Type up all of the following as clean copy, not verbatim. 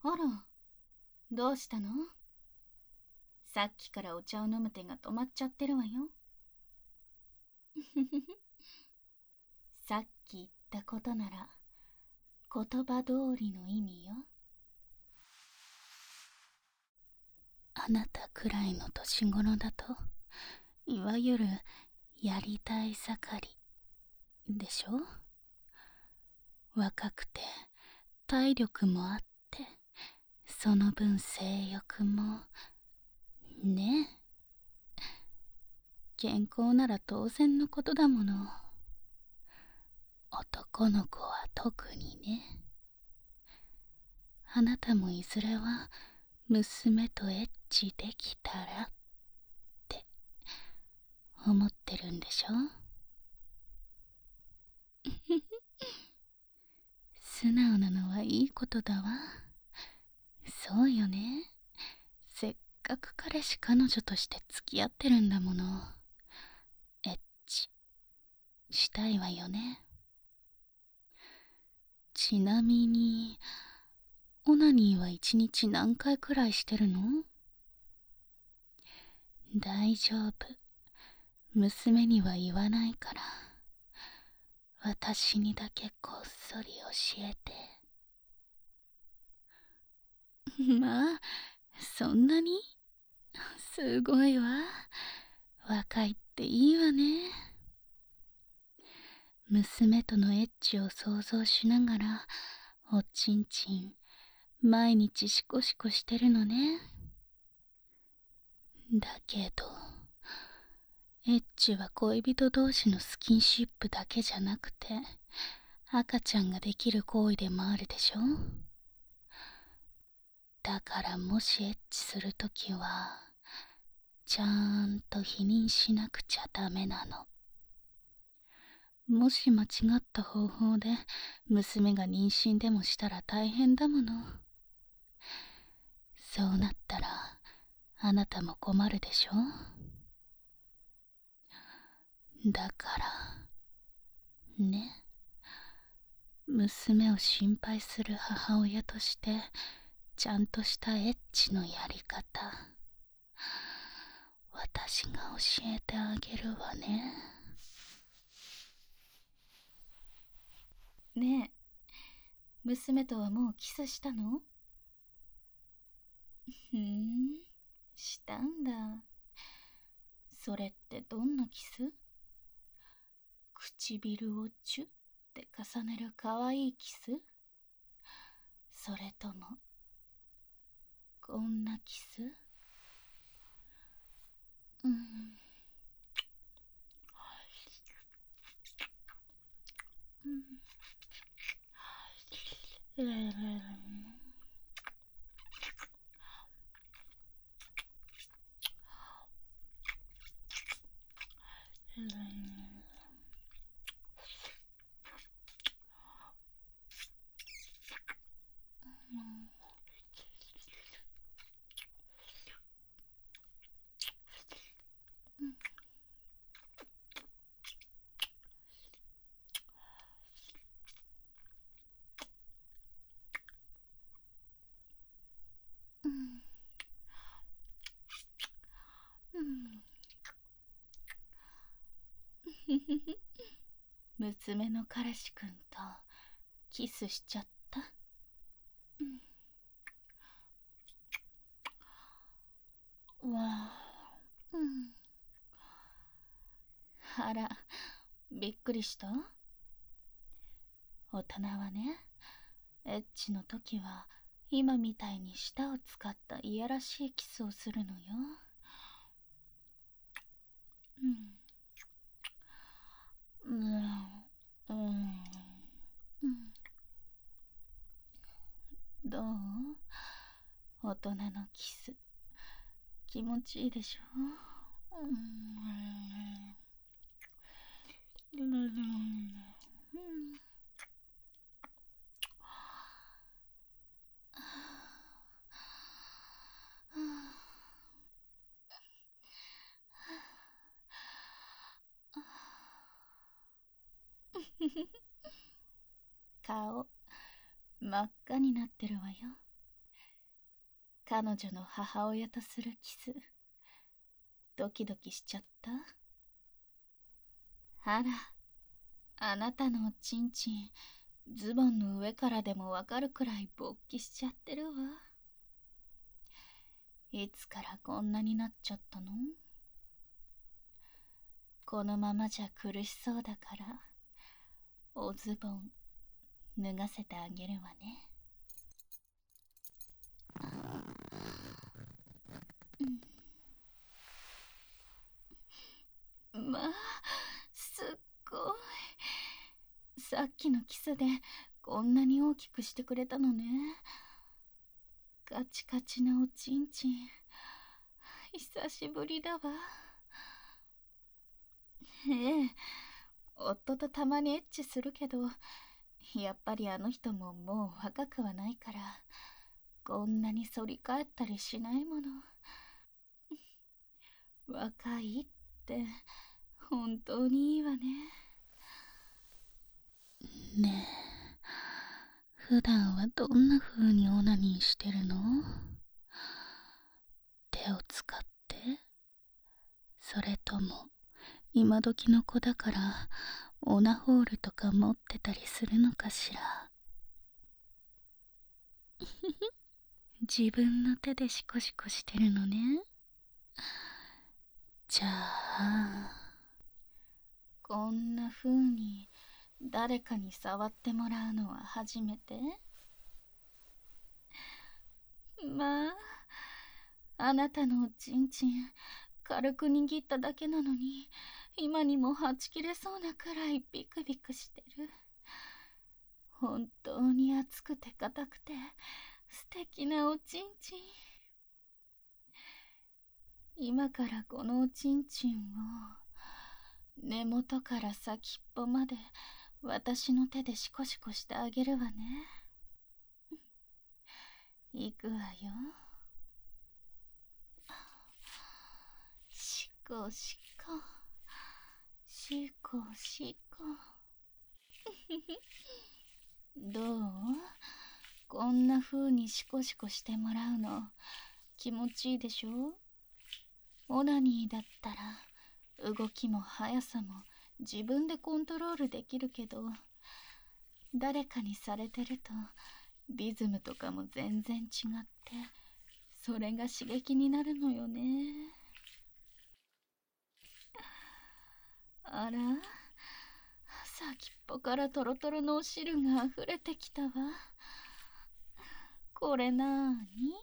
あら、どうしたの？さっきからお茶を飲む手が止まっちゃってるわよ。さっき言ったことなら言葉通りの意味よ。あなたくらいの年頃だと、いわゆるやりたい盛りでしょ？若くて体力もあって、その分性欲もね。健康なら当然のことだもの。男の子は特にね。あなたもいずれは娘とエッチできたらって思ってるんでしょ？素直なのはいいことだわ。そうよね。せっかく彼氏彼女として付き合ってるんだもの。エッチしたいわよね。ちなみにオナニーは一日何回くらいしてるの？大丈夫。娘には言わないから。私にだけこっそり教えて。まあ、そんなに？すごいわ。若いっていいわね。娘とのエッチを想像しながら、おちんちん、毎日シコシコしてるのね。だけど、エッチは恋人同士のスキンシップだけじゃなくて、赤ちゃんができる行為でもあるでしょ？だからもしエッチするときは、ちゃんと否認しなくちゃダメなの。もし間違った方法で娘が妊娠でもしたら大変だもの。そうなったらあなたも困るでしょ？だからね、娘を心配する母親としてちゃんとしたエッチのやり方、私が教えてあげるわね。ねえ、娘とはもうキスしたの？したんだ。それってどんなキス？唇をチュッって重ねるかわいいキス？それともこんなキス？うん、うん、うん、うん。娘の彼氏くんとキスしちゃった？うん、わあ、うん。あら、びっくりした？大人はね、エッチの時は今みたいに舌を使ったいやらしいキスをするのよ。うん、うん、うん、うん。どう？大人のキス気持ちいいでしょ？うん、うん、うん、顔真っ赤になってるわよ。 彼女の母親とするキス、ドキドキしちゃった？あら、あなたのおちんちん、ズボンの上からでもわかるくらい勃起しちゃってるわ。いつからこんなになっちゃったの？このままじゃ苦しそうだから、おズボン脱がせてあげるわね。まあ、すっごい。さっきのキスでこんなに大きくしてくれたのね。カチカチなおちんちん、久しぶりだわ。ええ、夫とたまにエッチするけど、やっぱりあの人ももう若くはないから、こんなに反り返ったりしないもの。若いって本当にいいわね。ねえ、普段はどんな風にオナニーしてるの？手を使って？それとも今時の子だからオナホールとか持ってたりするのかしら？自分の手でシコシコしてるのね。じゃあ、こんな風に誰かに触ってもらうのは初めて？まあ、あなたのおちんちん軽く握っただけなのに、今にもはち切れそうなくらいビクビクしてる。本当に熱くて硬くて素敵なおちんちん。今からこのおちんちんを根元から先っぽまで私の手でシコシコしてあげるわね。いくわよ。シコシコ、シコシコ。どう？こんな風にシコシコしてもらうの気持ちいいでしょ？オナニーだったら動きも速さも自分でコントロールできるけど、誰かにされてるとリズムとかも全然違って、それが刺激になるのよね。あら、先っぽからトロトロのお汁が溢れてきたわ。これなーに？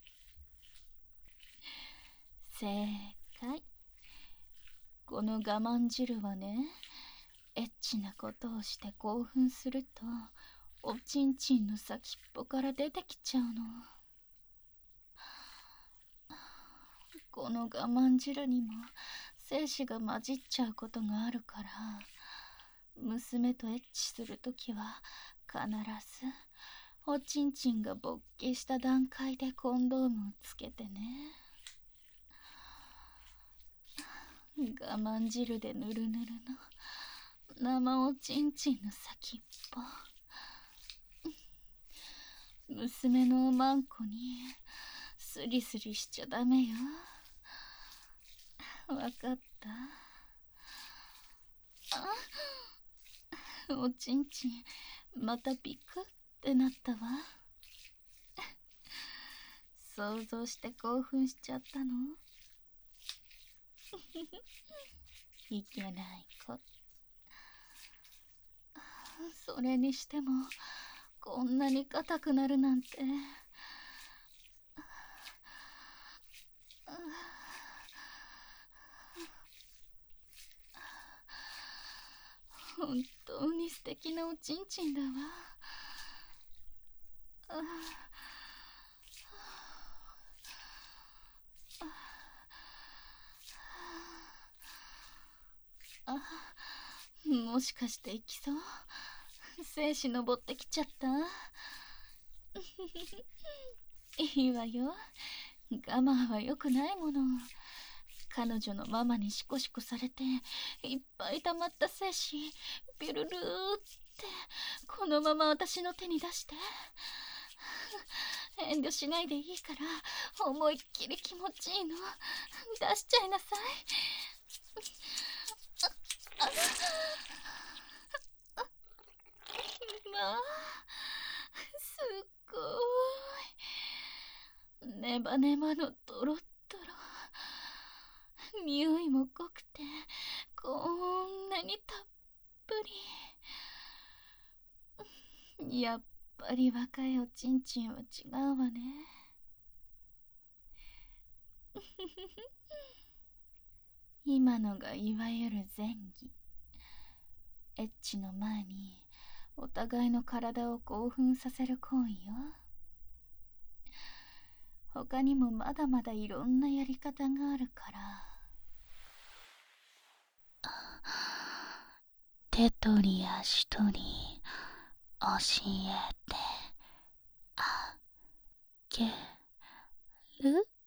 正解。この我慢汁はね、エッチなことをして興奮するとおちんちんの先っぽから出てきちゃうの。この我慢汁にも精子が混じっちゃうことがあるから、娘とエッチするときは必ずおちんちんが勃起した段階でコンドームをつけてね。我慢汁でぬるぬるの生おちんちんの先っぽ、娘のおまんこにスリスリしちゃダメよ。わかった？おちんちんまたビクってなったわ。想像して興奮しちゃったの？いけない子。それにしてもこんなに硬くなるなんて。本当に素敵なおちんちんだわ。もしかして行きそう？精子登ってきちゃった？いいわよ。我慢は良くないもの。彼女のママにシコシコされていっぱい溜まった精子ビュルルーってこのまま私の手に出して、エ遠慮しないでいいから、思いっきり気持ちいいの出しちゃいなさい。まあ、すっごーい。ネバネバのトロットロ。匂いも濃くて、こんなにたっぷり。やっぱり若いおちんちんは違うわね。今のがいわゆる前儀。エッチの前にお互いの体を興奮させる行為よ。他にもまだまだいろんなやり方があるから。手取り足取り教えてあげる。